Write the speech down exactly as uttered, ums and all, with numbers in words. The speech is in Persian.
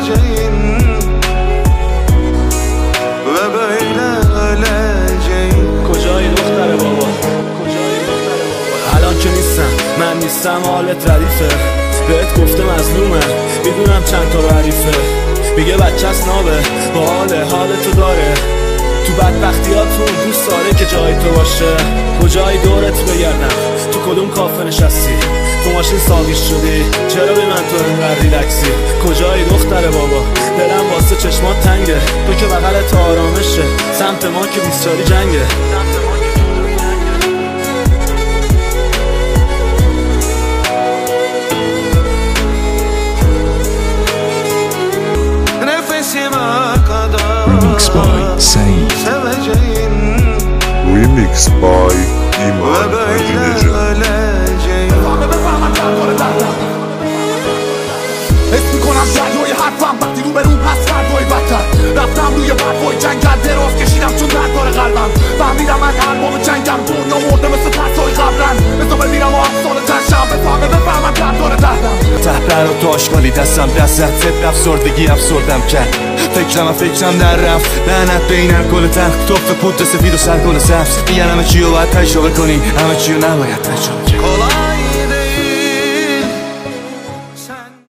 seveceğin ve böyle öleceğin. کجایی دختر بابا کجایی دختر بابا الان که نیستم من نیستم حالت ردیفه بهت گفته مظلومه میدونم چند تا حریفه میگه بچه‌ست نابه با حال حال تو داره تو بدبختیاتون دوست داره که جای تو باشه کجایی دورت بگردم تو کدوم کافه نشستی تو ماشین ساقیش شدی چرا بی من تو انقدر ریلکسی کجایی دختر بابا دلم واسه چشمات تنگه تو که بغلت آرامشه سمت ما که بیست چاری جنگه Remix by Saint. Seveceğin Remix by İman Hacı حس میکنم دریای حرفم وقتی رو به رو پس فردای بدتر رفتم روی برفای جنگل دراز کشیدم چون دربار قلبم فهمیدم من ارباب جنگم دنیا مرده مثل ترسای قبرن بزا بمیرم و افسانه ترشم بفهمه بفهمم دردار دردم تحبر و تو آشغالی دستم دستت ضد افسردگی افسردم کرد فکرم و فکرم در رفت لعنت به این الکل تلخ توف پودر سفید و سرگل سبز میگن همه چی رو باید تجربه کنی همه چی رو نباید تجربه